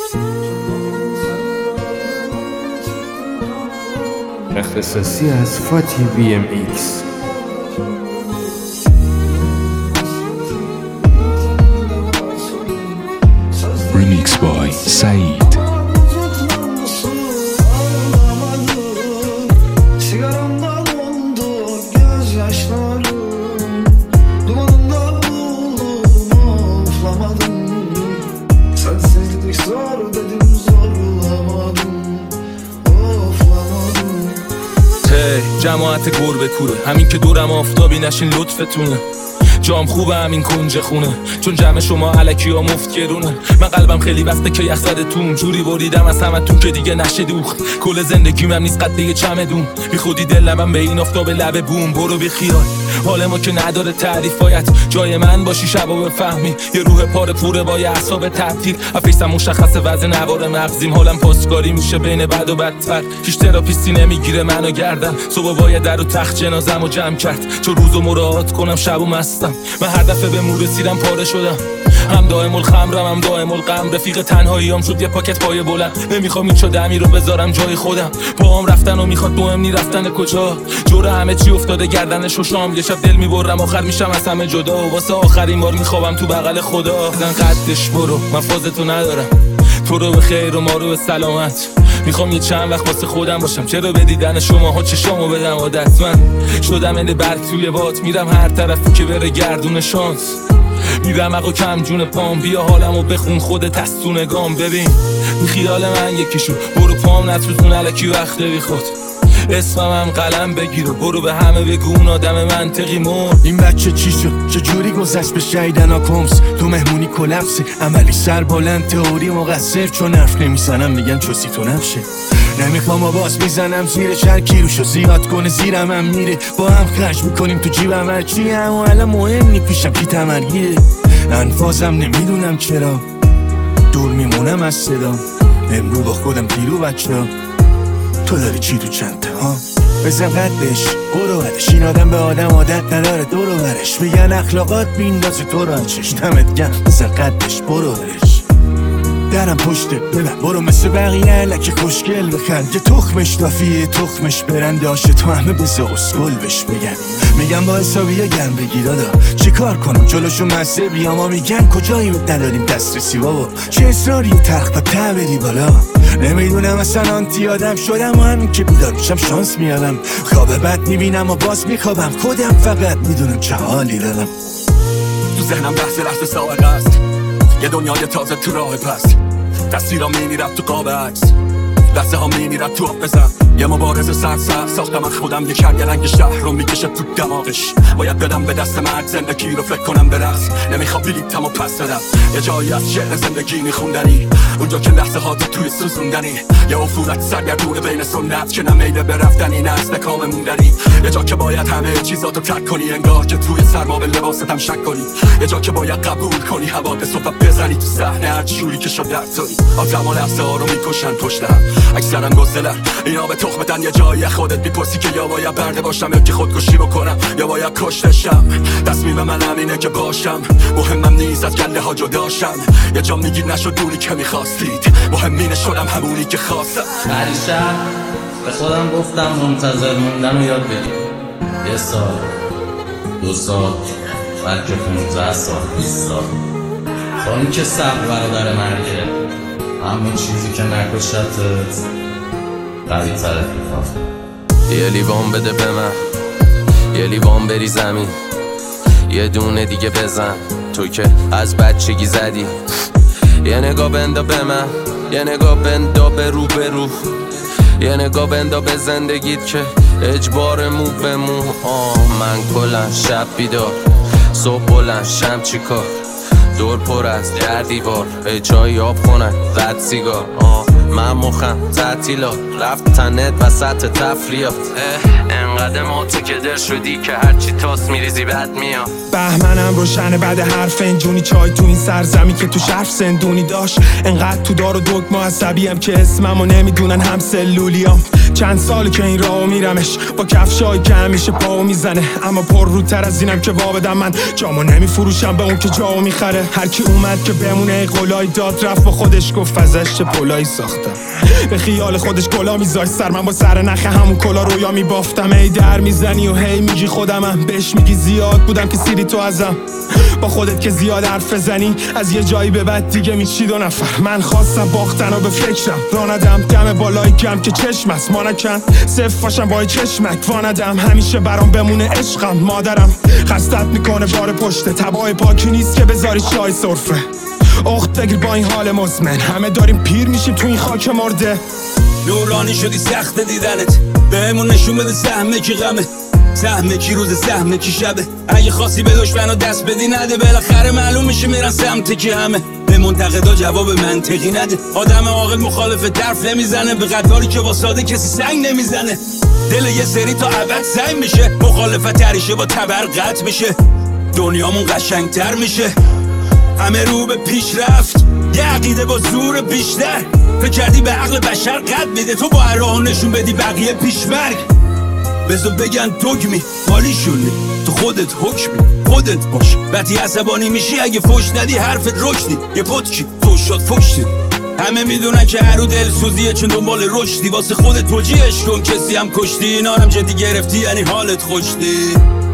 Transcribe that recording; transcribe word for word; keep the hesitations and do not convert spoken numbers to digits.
اختصاصی از فاتی بی ام ایکس. Remix by Said. جماعت گربه کوره، همین که دورم آفتابی نشین لطفتونه. جام خوبه همین کنج خونه، چون جمع شما علکی ها مفت گرونه. من قلبم خیلی وقته که یخ زده توم، جوری بریدم از همتون که دیگه نشه دوخت. کل زندگیم هم نیست قد یه چمدون، بی خودی دلم به این آفتاب لب بوم. برو بی خیال، حال ما که نداره تعریف، باید جای من باشی شبا بفهمی. یه روح پاره پوره با یه اعصاب تعطیل، افیسم مشخصه وزن نوار مغزیم. حالم پاسکاری میشه بین بد و بدتر، هیچ تراپیستی نمیگیره منو گردم. صبح باید در و تخت جنازمو جمع کرد، چون روزو مراعات کنم شبو مستم. من هر دفعه به مور رسیدم پاره شدم، هم دائم الخمرم هم دائم الغم. رفیق تنهاییام شد یه پاکت پای بلند، نمیخوام این دمی رو بذارم جای خودم. پاهم رفتن و میخواد مهم نی رفتن کجا، جور همه چی افتاده گردنش و شام. یه شب دل میبرم آخر میشم از همه جدا، واسه آخرین بار میخوابم تو بغل خدا. زن قدش برو، من فازتو ندارم، تو رو به خیر و ما رو به سلامت. میخوام یه چند وقت واسه خودم باشم، چرا به دیدن شما ها چشامو بدم عادت. من شدم انده برگ توی باد، میرم هر طرفی که بره گردون شانس. میرم اقا کم جون پام، بیا حالمو بخون خودت از تو نگام. ببین بی خیال من یکیشو، برو پام نتوزون علکی وقت بی خود. اسمم هم قلم بگیر و برو به همه بگو اون آدم منطقی مرد. این بچه چی شد؟ چجوری گذشت به شیدن ها کمس؟ تو مهمونی کلپسی، عملی سر بلند، تئوری مقصر. چون حرف نمیزنم میگن چوسی تو نفشه. نمیخوام آواز میزنم زیر چرکی روشو زیاد کنه زیرم هم میره. با هم خرج میکنیم تو جیبم هرچی، اما الان مهم نی پیشم کی تمرگیره. انفازم نمیدونم چرا دور میمونم از صدا. امرو با خودم پیرو بچه، تو داری چی تو چنده ها؟ بزن قدش برو بدش، این آدم به آدم عادت نداره دور و برش. میگن اخلاقات بیندازه تو را چشتمت گم. بزن قدش برو بدش، درم پشته ببن برو مثل بقیه علکی خوشگل بخند. یه تخمش دافیه تخمش برنده آشه، تو همه بزه اسکل بش بگن. میگم با حسابیه گرم بگی دادا، چی کار کنم جلوشو مزه بیام. ها میگن کجایی نداریم دسترسی بابا، چه اصراری تخت با ته بری بالا. نمیدونم اصلا آنتی آدم شدم و همین که بیدار میشم شانس میارم. خواب بد میبینم و باز میخوابم، خودم فقط میدونم چه حالی دارم. تو ذهنم بحث لحظه سابقه است، یه دنیای تازه تو راه پست. تصویرام میمیرد تو قاب عکس، لحظه ها میمیرد تو آب بزن. یه مبارزه سرسر ساختم از خودم، یه کرگ رنگ شهر رو میکشه تو دماغش. باید بدم به دست مرد زندگی رو فکر کنم به رقص. نمیخوام بلیتم و پس بدم، یه جایی از شعر زندگی میخوندنی، اونجا که لحظه ها تو توی سوزوندنی. یه افورت سرگردونه بین سنت که نمیله برفتنی نه استکام موندنی. یه جا که باید همه چیزاتو ترک کنی، انگار که توی سرما به لباستم شک کنی. یه جا که باید قبول کنی حوادث و بزنی تو صحنه هر جوری که شد درتونی. آدم و لحظه ها رو میکشن پشتم، اکثرا گسلن اینا به تخمتن. یه جایی خودت میپرسی که یا باید برده باشم یا که خودکشی بکنم یا باید کشتشم. تصمیم من همینه که باشم، مهمم نیست از گله ها جداشم. یه جا میگی نشد اونی که میخواستید، مهمینه شدم همونی که خواستم. هریشب به خودم گفتم منتظر موندن رو یاد بگیر. یه سال، دو سال، بلکه پونزده سال، بیست سال. با این که صبر برادر مرگه، همون چیزی که نکشتت قوی ترت میخواد. یه لیوان بده به من، یه لیوان بری زمین، یه دونه دیگه بزن تو که از بچگی زدی. یه نگاه بندا به من، یه نگاه بندا به رو به رو، یه نگاه بندا به زندگیت که اجبار مو به مو. آه من کلن شب بیدار، صبح بلند شم چی کار، دور پر از در دیوار، به جایی آب خونن رد سیگار. آه من مخم تعطیلات، رفت تنت وسط تفریات. انقدر ما تو کدر شدی که هرچی تاس میریزی بد میاد. بهمنم روشنه بعد هر فنجونی چای تو این سرزمی که تو شرف سندونی داشت. انقدر تو دار و دکم عصبیم که اسممو نمیدونن هم سلولیام. چند ساله که این راهو میرمش با کفشایی که همیشه پاو میزنه، اما پر روتر از اینم که وابدم من جامو نمیفروشم به اون که جاو میخره. هر کی اومد که بمونه قولای داد رفت با خودش گفت ازش چه پولایی ساختم. به خیال خودش کلا میذاش سر، من با سر نخ همون کلا رویا میبافتم. ای در میزنی و هی میگی خودمم، بهش میگی زیاد بودم که سیری تو ازم. با خودت که زیاد حرف بزنی از یه جایی به بعد دیگه میچی دو نفر. من خواستم باختن و به فکرم راندم دم بالای کم که چشم است ما نکن صف باشم با چشمک واندم. همیشه برام بمونه عشقم مادرم خستت میکنه بار پشته تبای پاکی نیست که بذاری چای سرفه. اخت بگیر با این حال مزمن همه داریم پیر میشیم تو این خاک مرده. نورانی شدی سخت دیدنت بهمون نشون بده سهمه کی غمه، سهمه کی روز سهمه کی شبه. اگه خاصی به دشمنو دست بدی نده بالاخره معلوم میشه میرن سمت کی همه. به منتقدا جواب منطقی نده، آدم عاقل مخالف طرف نمیزنه، به قداری که با ساده کسی سنگ نمیزنه. دل یه سری تا ابد سنگ میشه، مخالفت تریشه با تبر قطع میشه. دنیامون قشنگتر میشه، همه رو به پیشرفت، یه عقیده با زور بیشتر. فکر کردی به عقل بشر قد میده، تو با هر راه نشون بدی بقیه پیشمرگ. بذار بگن دوگمی مالیشونی، تو خودت حکمی خودت باش. وقتی عصبانی میشی اگه فوش ندی حرفت رشدی، یه پتکی فوش شد فوشتی. همه میدونن که هر رو دل سوزیه چون دنبال رشدی، واسه خودت توجیهش کن کسی هم کشتی. اینا هم جدی گرفتی یعنی حالت خوشتی.